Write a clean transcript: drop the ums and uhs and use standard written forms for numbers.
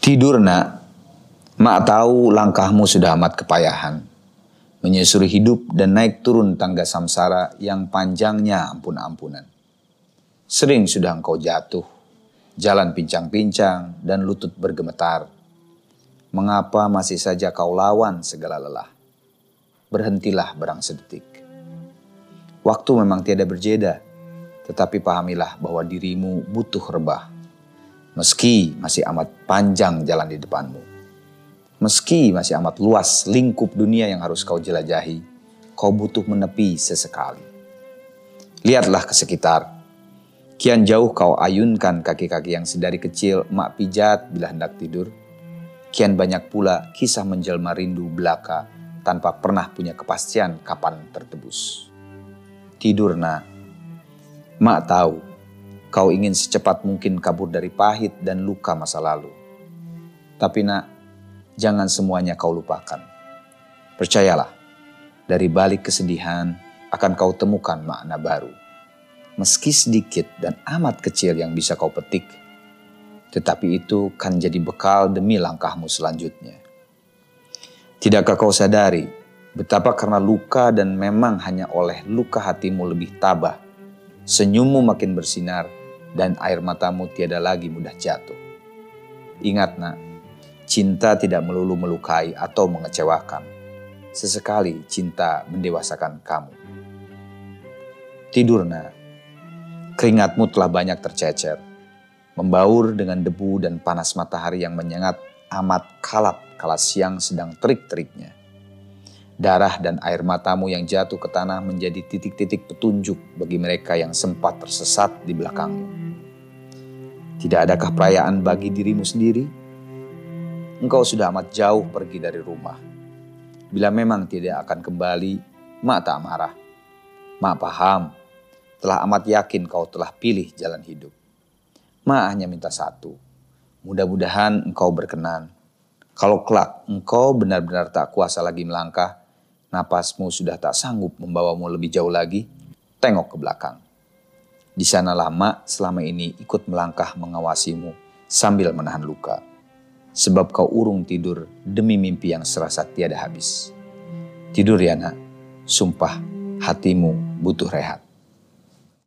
Tidur nak, mak tahu langkahmu sudah amat kepayahan. Menyusuri hidup dan naik turun tangga samsara yang panjangnya ampun-ampunan. Sering sudah engkau jatuh, jalan pincang-pincang dan lutut bergemetar. Mengapa masih saja kau lawan segala lelah? Berhentilah berang sedetik. Waktu memang tiada berjeda, tetapi pahamilah bahwa dirimu butuh rebah. Meski masih amat panjang jalan di depanmu. Meski masih amat luas lingkup dunia yang harus kau jelajahi, kau butuh menepi sesekali. Lihatlah ke sekitar. Kian jauh kau ayunkan kaki-kaki yang sedari kecil mak pijat bila hendak tidur. Kian banyak pula kisah menjelma rindu belaka tanpa pernah punya kepastian kapan tertebus. Tidur nak, mak tahu kau ingin secepat mungkin kabur dari pahit dan luka masa lalu. Tapi nak, jangan semuanya kau lupakan. Percayalah, dari balik kesedihan akan kau temukan makna baru. Meski sedikit dan amat kecil yang bisa kau petik, tetapi itu kan jadi bekal demi langkahmu selanjutnya. Tidakkah kau sadari betapa karena luka dan memang hanya oleh luka hatimu lebih tabah, senyummu makin bersinar dan air matamu tiada lagi mudah jatuh. Ingat nak, cinta tidak melulu melukai atau mengecewakan. Sesekali cinta mendewasakan kamu. Tidur nak, keringatmu telah banyak tercecer, membaur dengan debu dan panas matahari yang menyengat amat kalap kala siang sedang terik-teriknya. Darah dan air matamu yang jatuh ke tanah menjadi titik-titik petunjuk bagi mereka yang sempat tersesat di belakangmu. Tidak adakah perayaan bagi dirimu sendiri? Engkau sudah amat jauh pergi dari rumah. Bila memang tidak akan kembali, mak tak marah. Mak paham, telah amat yakin kau telah pilih jalan hidup. Mak hanya minta satu, mudah-mudahan engkau berkenan. Kalau kelak engkau benar-benar tak kuasa lagi melangkah, napasmu sudah tak sanggup membawamu lebih jauh lagi, tengok ke belakang. Di sanalah mak selama ini ikut melangkah mengawasimu sambil menahan luka. Sebab kau urung tidur demi mimpi yang serasa tiada habis. Tidur ya nak, sumpah hatimu butuh rehat.